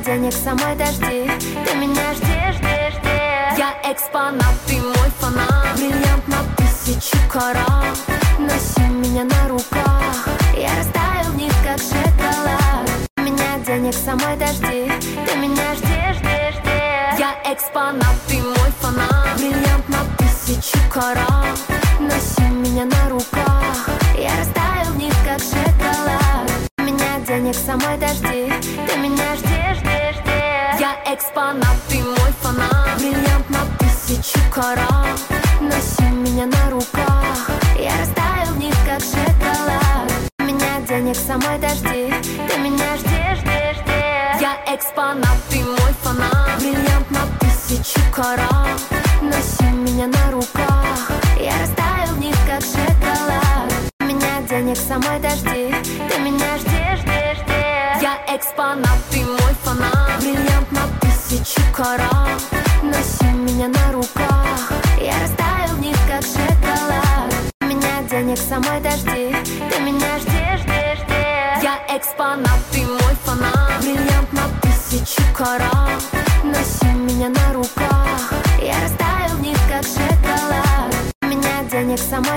денег самой дожди. Ты меня ждешь, ждешь, ждешь. Я экспонат, ты мой фанат. Бриллиант на 1000 карат. Носи меня на руках, я растаю в них, как шоколад. У меня денег самой дожди. Ты меня ждешь, ждешь, ждешь. Я экспонат, ты мой фанат. Бриллиант на 1000 карат. Носи меня на руках, я растаю в них, как шоколад. У меня денег самой дожди. Ты меня ждешь, ждешь, ждешь. Я экспонат, ты мой фанат. Бриллиант на 1000 карат. Носи меня на руках, я растаю в них, как шоколад. У меня денег самой дожди. Ты меня ждешь, ждешь, ждешь. Я экспонат, ты мой фанат. Бриллиант на 1000 карат. Носи меня на руках, я растаю в них, как шоколад. У меня денег самой дожди. Ты меня ждешь, ждешь, ждешь. Я экспонат, ты мой фанат. Бриллиант на 1000 карат. Носи меня на руках, я растаю в них, как шоколад. У меня денег самой дожди. Ты меня ждешь, ждешь, ждешь. Я экспонат, ты мой фанат. Бриллиант на 1000 карат. Носи меня на руках, я растаю в них, как шоколад. У меня денег самой